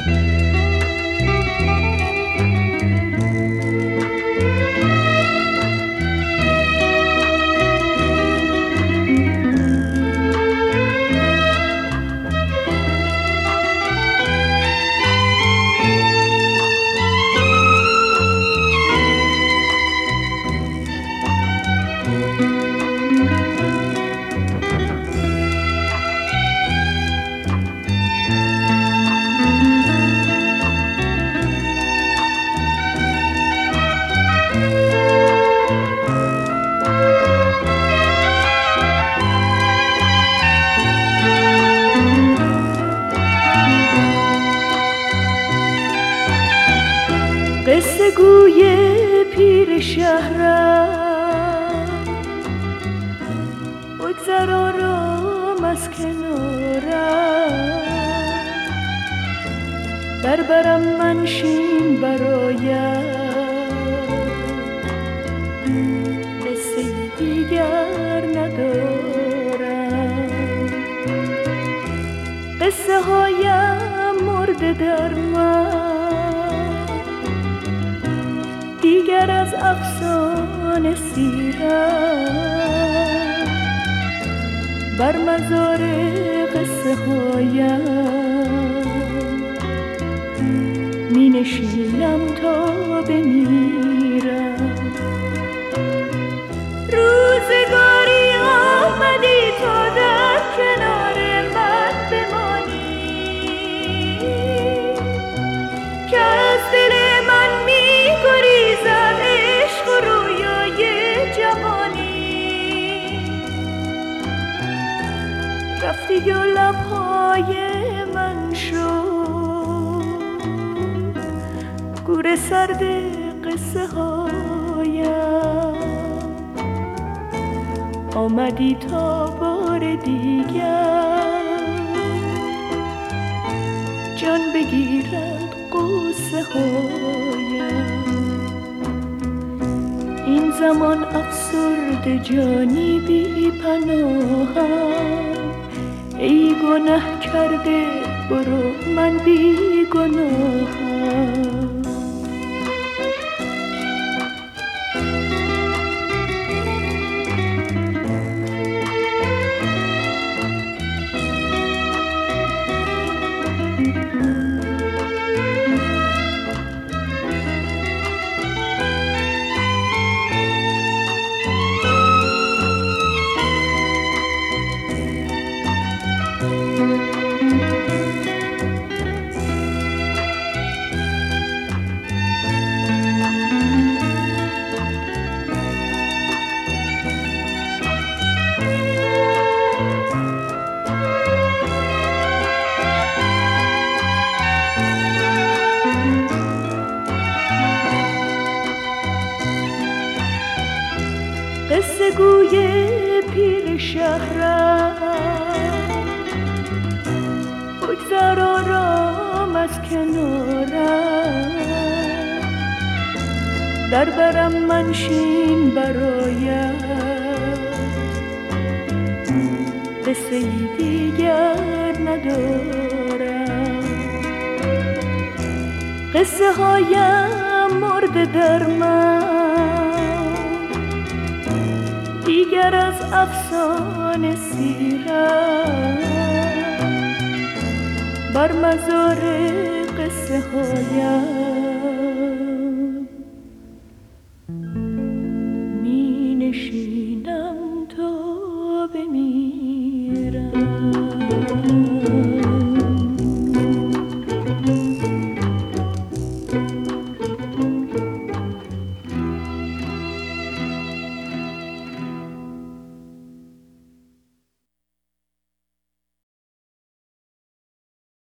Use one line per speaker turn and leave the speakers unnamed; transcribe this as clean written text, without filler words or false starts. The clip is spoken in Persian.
قصه گوی پیر شهرم، بگذر آرام از کنارم، در برم منشین برایم، قصه دیگر ندارم. قصه هایم مرده در من، دیگر از افسانه سیرم، بر مزار قصه هایم می نشینم تا بمیرم. روزگاری آمدی تا در کنار من بمانی، که از دل من می گریزد عشق و رویای جوانی. رفتی و لبهای من شد گور سرد قصه هایم، آمدی تا بار دیگر جان بگیرد قصه هایم. این زمان افسرده جانی بی پناهم، ای گناه کرده برو من بی گناهم. قصه گوی پیر شهرم، بگذر آرام از کنارم، در برم منشین برایم، قصه دیگر ندارم. قصه هایم مرده در من، دیگر از افسانه سیرم، بر مزار قصه هایم